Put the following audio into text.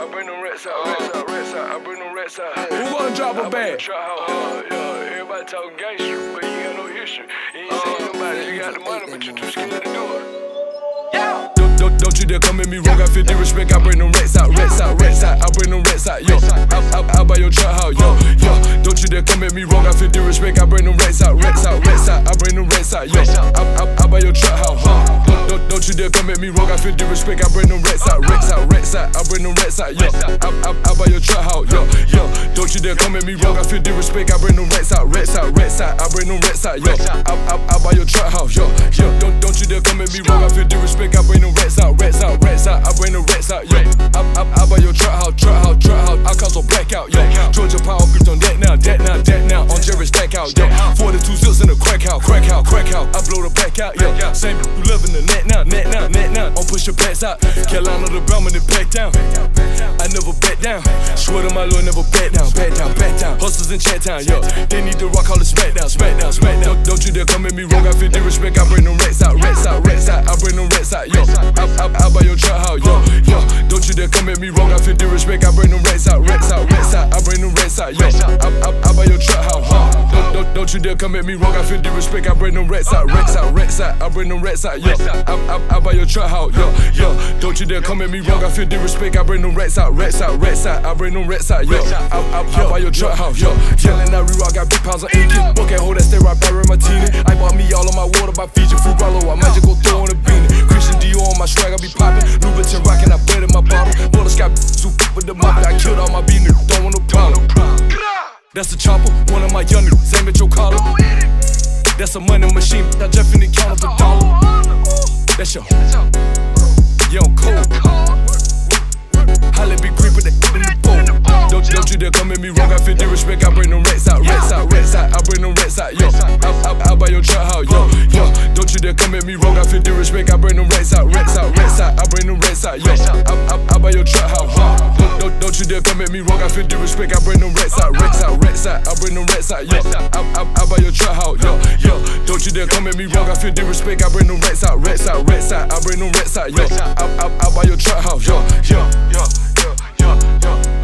I bring them rats out, I bring them rats out. Who gonna drop a bag? Everybody talking gangster, but you got no history. You ain't seen nobody, you got the money, but you too scared to do it. Yeah. Don't you dare come at me wrong, I feel disrespect. I bring them rats out, I bring them rats out, yo. I buy your trap house, yo. Don't you dare come at me wrong, I feel disrespect. I bring them rats out, I bring them rats out, yo. I buy your trap house, Don't you dare come at me wrong, I feel disrespect. I bring them rats out, I bring them rats out, yo. I buy your trap house, yo. Don't you dare come at me wrong, I feel disrespect. I bring them rats out, I bring them rats out, yo. I buy your trap house, yo. Don't you dare come at me wrong, I feel disrespect. I bring them rats out, I bring them rats out, yo. I buy your trap house, I cause a blackout, yo. Georgia power gripped on that now, on Jerry stack out, yo. 42 zips in a crack out, I blow the back out, yo. Same you loving the net now, on push your pants out. Carolina the Brown and back down. I never back down, swear to my Lord, never back down. Hustlers in chat town, yo. They need to rock all the smackdown. Don't you dare come at me wrong, I feel disrespect. I bring them rats out, I bring them rats out, yo. I buy your trap house, yo. Don't you dare come at me wrong, I feel disrespect. I bring them rats out, I bring them rats out, yo. I buy your trap house, Don't you dare come at me wrong, I feel disrespect. I bring them rats out, I bring them rats out, yo. I buy your trap house, yo. Don't you dare come at me wrong, I feel disrespect. I bring them rats out, I bring them rats out, yo. I buy your trap house, yo. Yelling out re-rock, got big pounds of ink. Book hold that stay right by Martini. I bought me all of my water by Fiji, fruit Rollo. I might just go throw on a beanie. Christian Dior on my swag, I be poppin'. Louboutin rockin', I bled in my bottle. Roller Scott, soup with the mop. I killed all my beat niggas, don't want no problem. That's a chopper, one of my young niggas, same at your collar. That's a money machine, I just finna count up the dollar. That's your young cold. Holla big grip with that in the boat. Don't you dare come at me wrong, I feel disrespect. I bring them rats out, I bring them rats out, yo. I buy your trap house, yo. Don't you dare come at me wrong, I feel disrespect. I bring them rats out, I bring them rats out, yo. I buy your trap house, Don't you dare come at me wrong, I feel disrespect. I bring them rats out, I bring them rats out, yo. I buy your trap house, yo. Don't you dare come at me wrong, I feel disrespect. I bring them rats out, I bring them rats out, yo. I buy your trap house, yo.